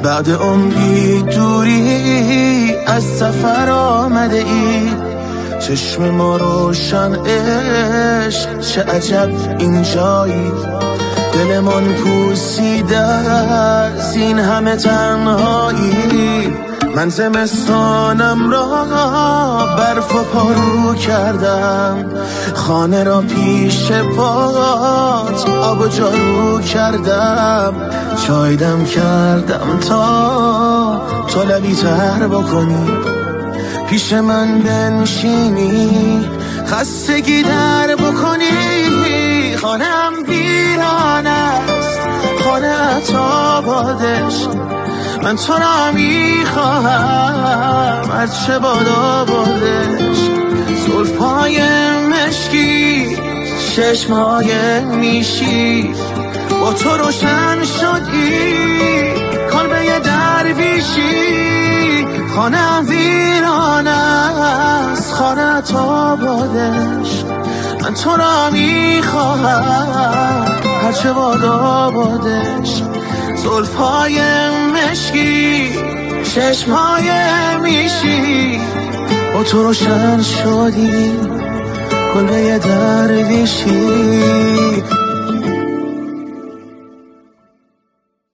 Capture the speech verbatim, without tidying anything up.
بعد عمری دوری از سفر آمده ای، چشم ما روشن عشق چه عجب اینجایی، دلمان پوسیده از این همه تنهایی. من زمستانم را برف و پارو کردم، خانه را پیش پات آب و جارو کردم، چای دم کردم تا تو لبی تر بکنی، پیش من بنشینی خستگی در بکنی. خانم ویران است، خانه آبادش، من تو را میخواهم از چه باد آبادش. زلفای مشکی، چشمهای میشی، با تو روشن شدی کلبه درویشی. خانه ویران است، خانه آبادش، من تو را میخواهم هرچه باد آبادش. زلفای مشکی، چشمهای میشی، با تو روشن شدی کلبه درویشی.